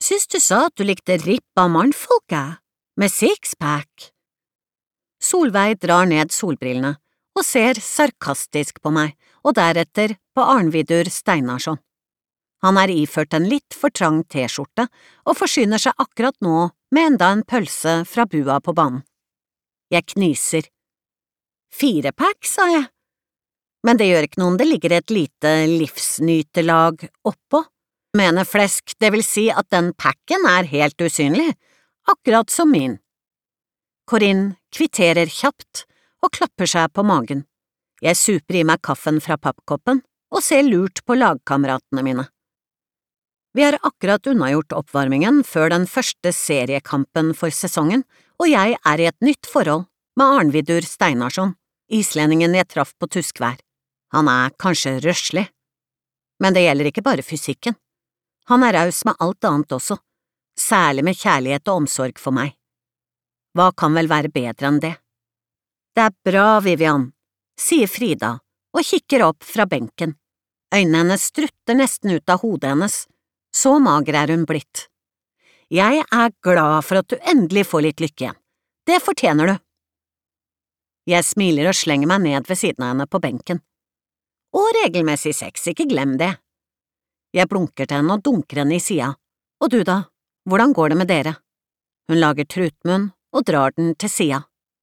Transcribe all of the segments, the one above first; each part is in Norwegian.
Syns du sa at du likte rippa mannfolket, med sixpack? Solveig drar ned solbrillene og ser sarkastisk på meg, og deretter på Arnvidur Steinarsson. Han er iført en litt for trang t-skjorte og forsyner seg akkurat nå med enda en pølse fra bua på banen. Jeg kniser. 4-pack, sa jeg. Men det gjør ikke noe om det ligger et lite livsnytelag oppå. Mener flesk, det vil si at den packen er helt usynlig, akkurat som min. Corinne kvitterer kjapt og klapper seg på magen. Jeg super i meg kaffen fra pappkoppen og ser lurt på lagkameratene mine. Vi har akkurat unnagjort oppvarmingen før den første seriekampen for sesongen, og jeg er i et nytt forhold med Arnvidur Steinarsson, islendingen jeg traff på Tuskvær. Han er kanskje røslig, men det gjelder ikke bare fysikken. Han er raus med alt annet også, særlig med kjærlighet og omsorg for meg. Hva kan vel være bedre enn det? Det er bra, Vivian, sier Frida og kikker opp fra benken. Øynene hennes strutter nesten ut av hodet hennes, så mager er hun blitt. Jeg er glad for at du endelig får litt lykke igjen. Det fortjener du. Jeg smiler og slenger meg ned ved siden av henne på benken. Og regelmessig sex, ikke glem det. Jeg blunker til henne og dunker henne i sida. Og du da, hvordan går det med dere? Hun lager trutmunn og drar den til sida.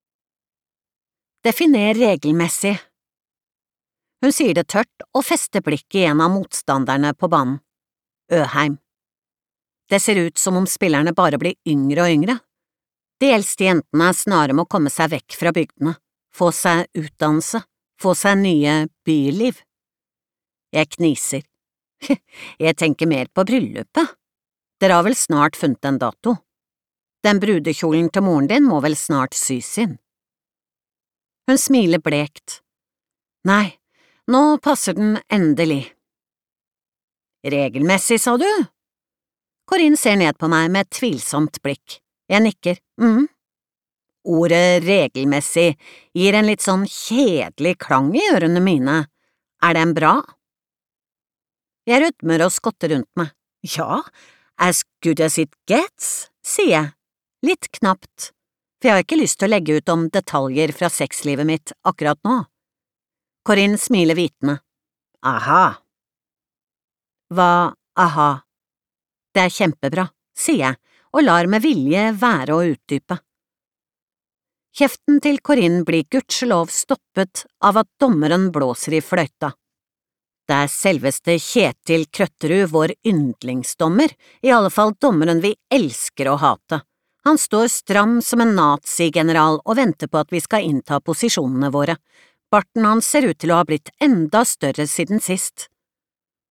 Definer regelmessig. Hun sier det tørt og fester blikket i en av motstanderne på banen. Øheim. Det ser ut som om spillerne bare blir yngre og yngre. De eldste jentene er snarere med å komme seg vekk fra bygdene, få seg utdannelse, få seg nye byliv. Jeg kniser. Jeg tenker mer på bryllupet. Dere har vel snart funnet en dato? Den brudekjolen til moren din må vel snart sys inn? Hun smiler blekt. Nei, nå passer den endelig. Regelmessig, sa du? Corinne ser ned på meg med et tvilsomt blikk. Jeg nikker. Ordet regelmessig gir en litt sånn kjedelig klang i ørene mine. Er den bra? Jeg rødmer og skotter rundt meg. Ja, as good as it gets, sier jeg, litt knapt, for jeg har ikke lyst til å legge ut om detaljer fra sexlivet mitt akkurat nå. Corinne smiler vitende. Aha. Hva aha? Det er kjempebra, sier jeg, og lar med vilje være å utdype. Kjeften til Corinne blir gudskjelov stoppet av at dommeren blåser i fløyta. Det er selveste Kjetil Krøtterud, vår yndlingsdommer, i alle fall dommeren vi elsker å hate. Han står stram som en nazigeneral og venter på at vi skal innta posisjonene våre. Barten hans ser ut til å ha blitt enda større siden sist.